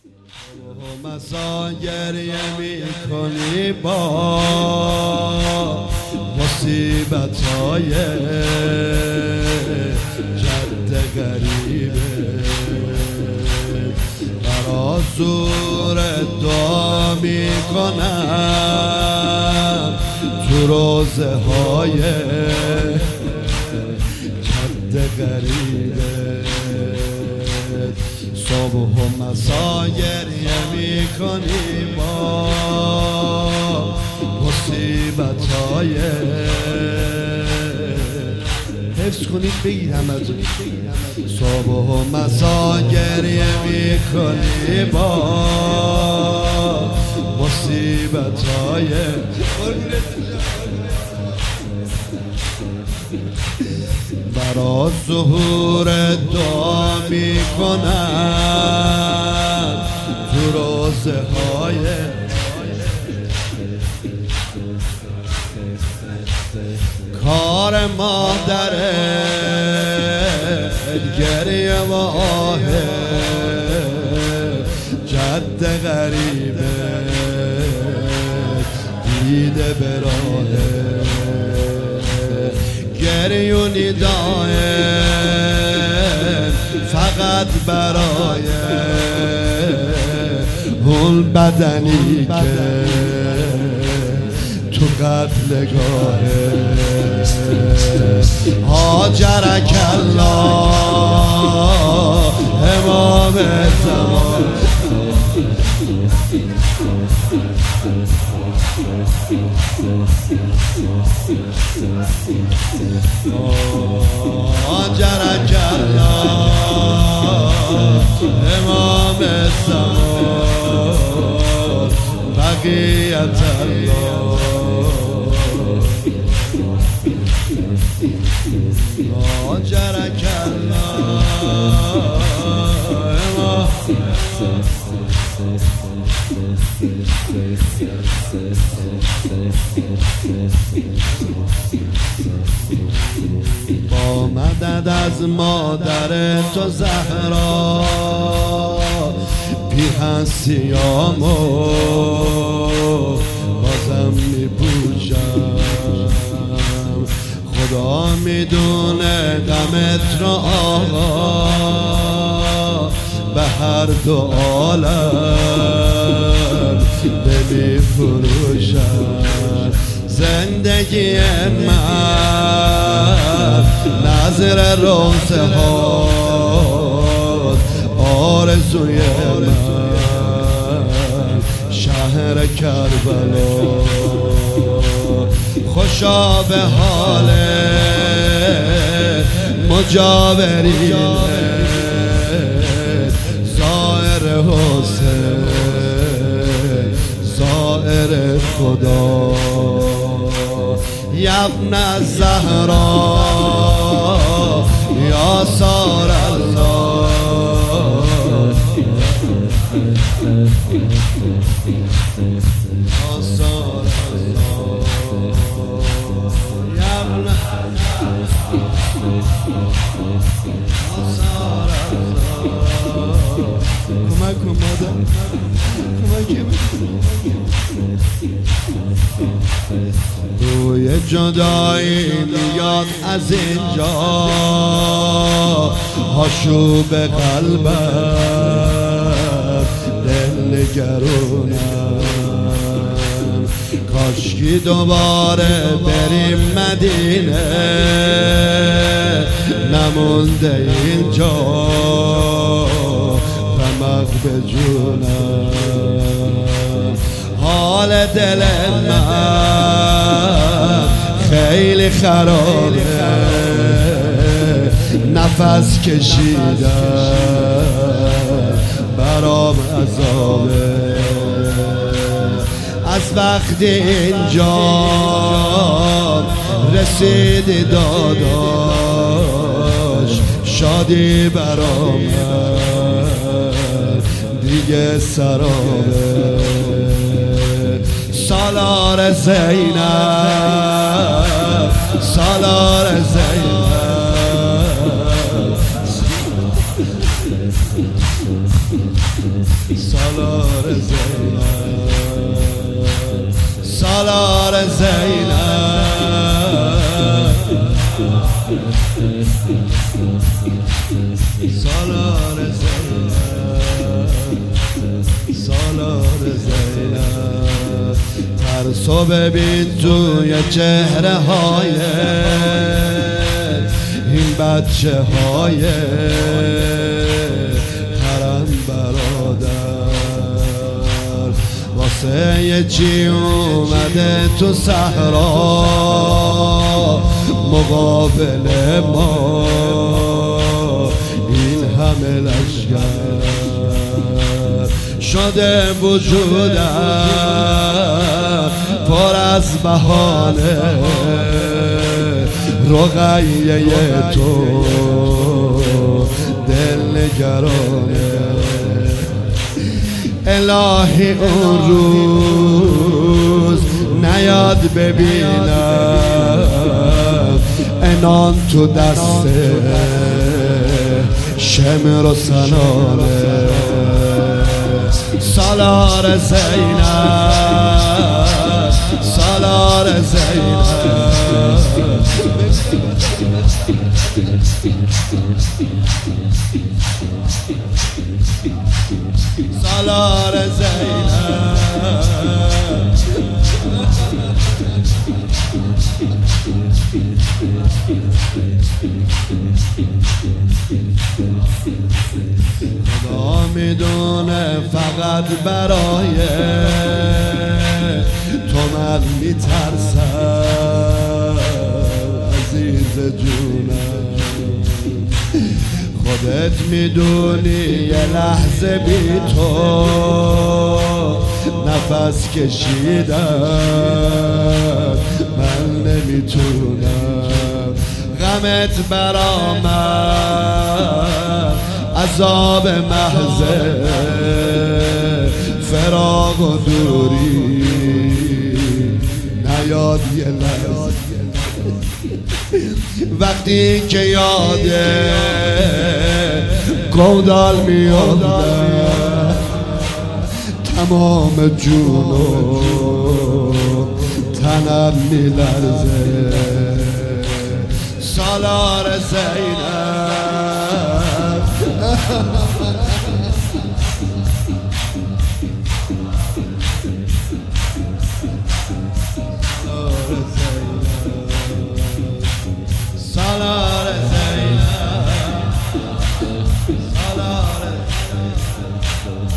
مسا گریه میکنی با مصیبت‌های جد غریبه، برا زور دعا میکنم تو روزه های جد غریبه. صبح و مسا گریه میکنی با مصیبت‌های، حفظ کنید بگیرم از صبح و مسا گریه میکنی با مصیبت‌های، برا ظهور دعا میکنم تو روزه های کار مادرت گریه و آه جد غریبه دیده به راهه، گریونی دائم فقط برای اون بدنی که تو قتلگاهه. هاجرک الله امام زمان، هاجرک الله امام زمان بقیت الله، هاجرک الله امام با مدد از مادر تو زهرا پیهن سیامو بازم میپوشم، خدا میدونه غمت رو آقا به هر دو عالم بمیفروشم. زندگی من نظر روزه هاست، آرزوی من شهر کربلا، خوشا به حال مجاورین زائر حسین زائر خدا. یا ابن الزهرا یا سار الله، یا سار الله، یا ابن سار الله. کمک کن مادر، کمک روی جدایی میاد از اینجا، آشوب قلبم دل نگرونم، کاشکی دوباره بریم مدینه نمونده اینجا رمق به جونم. حال دل من خیلی خرابه، نفس کشیدن برام عذابه، از وقتی اینجا رسید داداش شادی برام دیگه سرابه. سالار زینب، سالار زینب، سالار زینب سالار زینب سالار زینب سالار زینب ترسو ببین توی چهره های این بچه های حرم برادر واسه چی اومده تو صحرا مقابل ما این همه لشگر شده وجودم پر از بهانه رقیه تو دل نگرانه الهی اون روز نیاد ببینم انان تو دست شمر و سنانه سالار زینب سالار زینب سالار زینب خدا میدونه فقط برای تو من میترسم عزیز جونم خودت میدونی یه لحظه بی تو نفس کشیدم من نمیتونم غمت برا من عذاب محضه فراق و دوری نیاد یه لحظه وقتی که یاده گودال میافتم تمام جون و تنم میلرزه سالار زینب سالار زینب سالار